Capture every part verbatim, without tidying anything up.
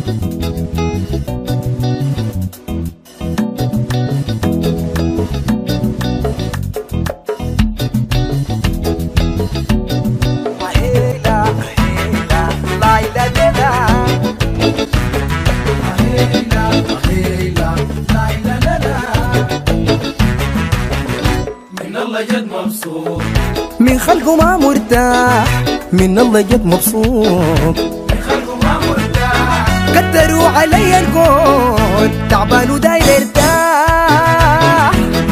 من خلقه ما مرتاح، من الله جد مبسوط. من خلقه ما مرتاح، كتروا علي القول تعبان وداير ارتاح.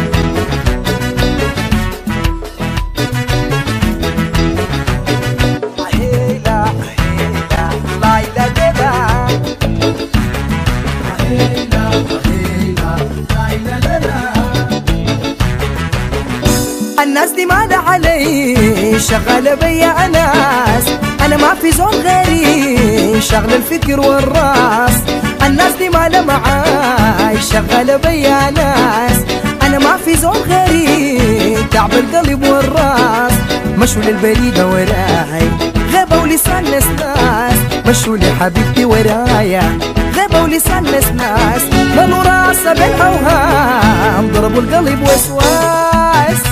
هيلا هيلا لايلا ليلا، هيلا هيلا لايلا ليلا. الناس دي مالها علي شغالة بيا ناس، أنا ما في زول غيري شغل الفكر والراس. الناس دي مالها معاي شغالة بيا ناس، أنا ما في زول غيري تعب القلب والراس. مشوا للبريدة وراي غيبة ولسان ناس ناس، مشوا لحبيبتي ورايا غيبة ولسان ناس ناس. ضلوا راسها بالأوهام ضربوا القلب وسواس.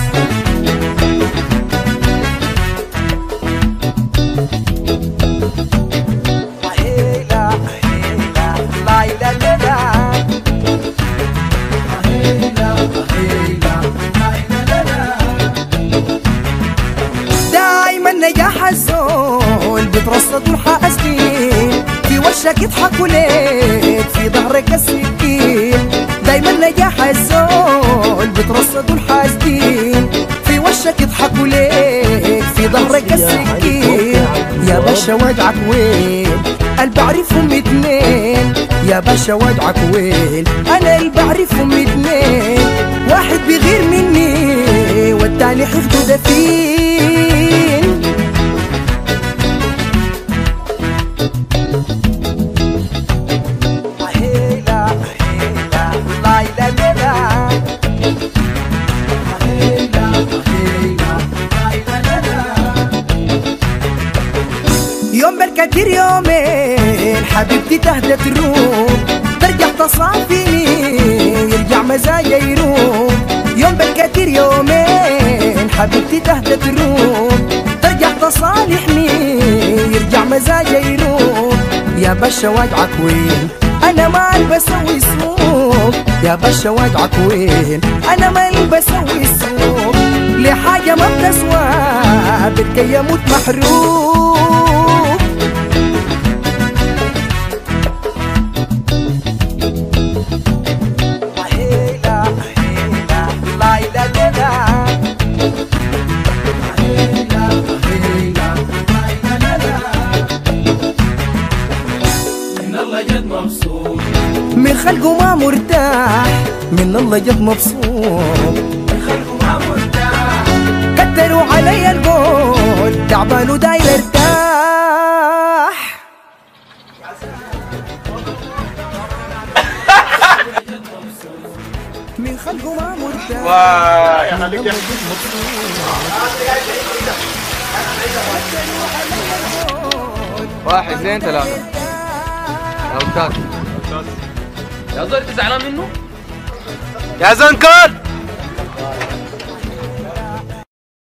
دايما نجاح الزول بترصد الحاسدين، في وشك يضحكوا ليك في ظهرك السكين. دايما نجاح الزول بترصد الحاسدين، في وشك يضحكوا ليك في ظهرك السكين. يا باشا وجعك وين اللي بعرفهم اتنين، يا باشا وجعك وين انا اللي بعرفهم اتنين. واحد بيغير مني والتاني حفظه دفين. هيلا هيلا لايلا ليلا، هيلا هيلا لايلا ليلا. يوم بالكتير يومين حبيبتي تهدى تروح، ترجع تصافيني يرجع مزاجي يروح. يوم بالكتير يومين حبيبتي تهدى تروح، ترجع تصالحني يرجع مزاجي يروح. يا باشا وجعك وين انا ما بسوي سوق، يا باشا وجعك وين انا ما بسوي سوق. لحاجة ما بتسوى بدك يموت محروق. هيلا هيلا لايلا ليلا، هيلا هيلا لايلا ليلا. من الله جد مبسوط، من خلقه ما مرتاح، من الله جد مبسوط. من خلقه ما مرتاح، كتروا علي القول تعبان وداير ارتاح. من خلقه ما مرتاح، واه يا خليك يا واحد اثنين ثلاثة. يا أستاذ يا زول أنت زعلان منه؟ يا زنكر.